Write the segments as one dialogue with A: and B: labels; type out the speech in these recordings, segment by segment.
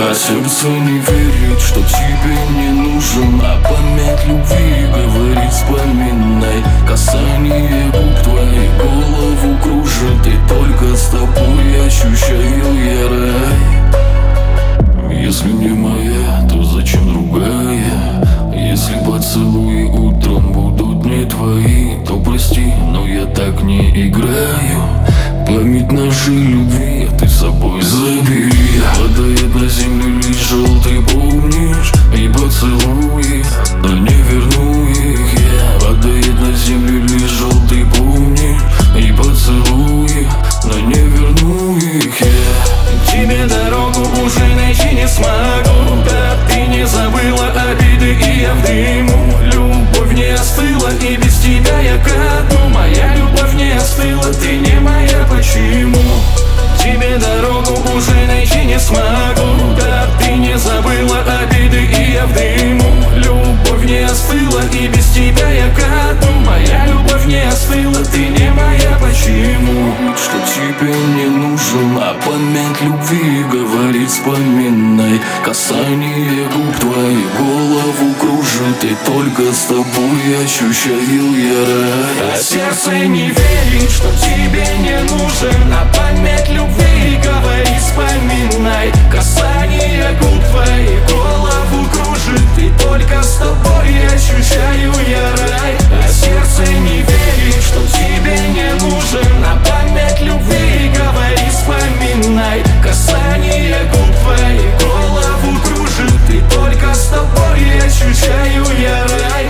A: А сердце не верит, что тебе не нужен. А память любви говорит: вспоминай. Касание губ твоих голову кружит, и только с тобой ощущаю я рай. Если не моя, то зачем другая? Если поцелуи утром будут не твои, то прости, но я так не играю. Память нашей любви ты с собой забери. Падает на землю лишь желтый, помнишь? И поцелуи, но не верну их я. Падает на землю лишь желтый, помнишь? И поцелуи, но не верну их я.
B: Тебе дорогу уже найти не смогу. Да, ты не забыла обиды, и я в дыму. Любовь не остыла, и без тебя я ко дну. Моя любовь не остыла, ты не моя, почему? Тебе дорогу уже найти не смогу. Да, ты не забыла обиды, и я в дыму. Любовь не остыла, и без тебя я ко дну. Моя любовь не остыла, ты не моя, почему?
A: Что тебе не нужен, а память любви говорит: вспоминай. Касание губ твоих голову кружит, и только с тобой ощущаю я рай.
B: А сердце не верит, что тебе не нужен. А память любви говорит: вспоминай. Касание губ твоих голову кружит, и только с тобой ощущаю я рай. А сердце не верит, что тебе не нужен. А память любви говорит: вспоминай. Касание губ твоих голову кружит, и только с тобой ощущаю я рай.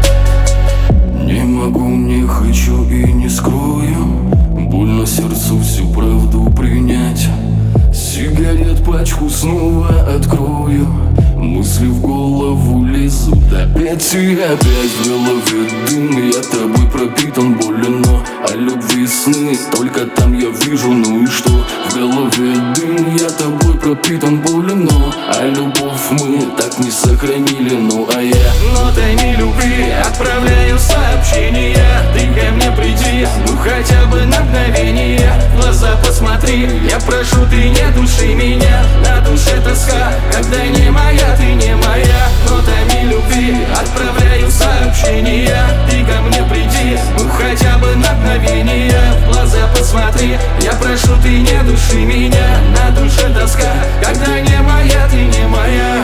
A: Не могу, не хочу и не скрою. Больно сердцу всю правду принять. Сигарет пачку снова открою. Мысли в голову лезут опять и опять. В голове дым, я тобой пропитан болью, но о любви сны только там я вижу, ну и что? В голове дым, я тобой пропитан болью, но а любовь мы так не сохранили, ну а я
B: Нотами любви отправляю сообщения. Ты ко мне приди, ну хотя бы на мгновение. В глаза посмотри, я прошу, ты не души меня. На душе тоска, когда не моя, ты не моя. Нотами любви отправляю сообщения. Ты ко мне приди, ну хотя бы на мгновение. В глаза посмотри, я прошу, ты не души меня. На душе тоска, когда не моя, ты не моя.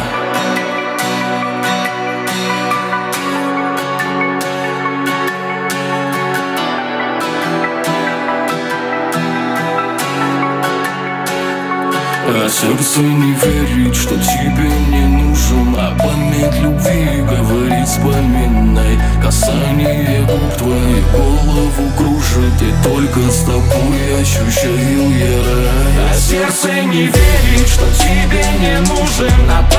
A: А сердце не верит, что тебе не нужен. А память любви говорит: вспоминай. Касание губ твоих голову кружит, и только с тобой ощущаю я рай.
B: А сердце не верит, что тебе не нужен. А